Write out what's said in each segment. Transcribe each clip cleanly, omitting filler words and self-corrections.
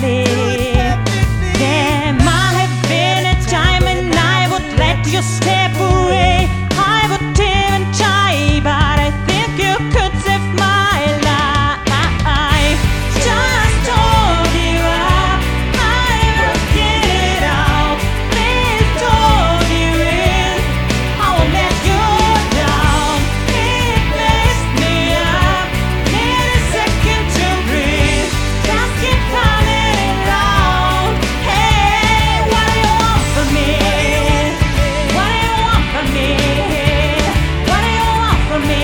perfectly. There might have been a time when I would let you step away. I would even try, but I think you could save my life. Just hold you up, I'm working it out. Please don't you in, I won't let you down. It messed me up, need a second to breathe. Just keep coming around. Hey, what do you want from me? What do you want from me? What do you want from me?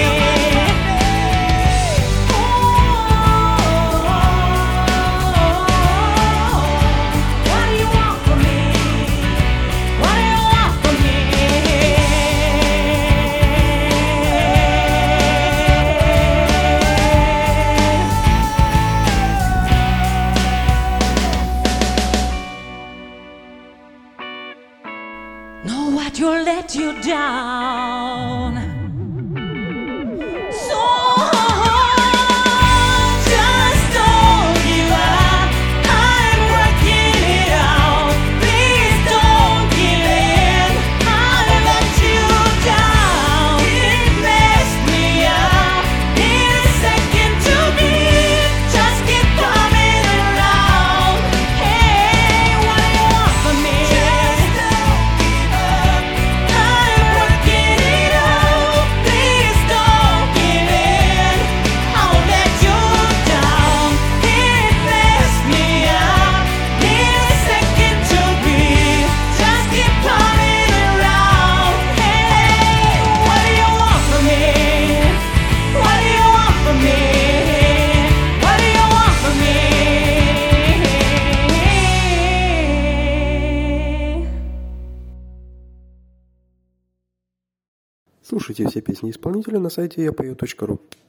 Oh, what do you want from me? What do you want from me? Know what will let you down. So just hold you up, I'm working it out. Please don't give in, I'll let you down. It messed me up, need a second to breathe. Just keep coming around. Hey, what do you want from me? I'm working it out. Please don't give in, I'll let you down. It messed me up, need a second to breathe. Just keep coming around. Hey, what do you want from me? What do you want from me? What do you want from me? Слушайте все песни исполнителя на сайте yapою.ru.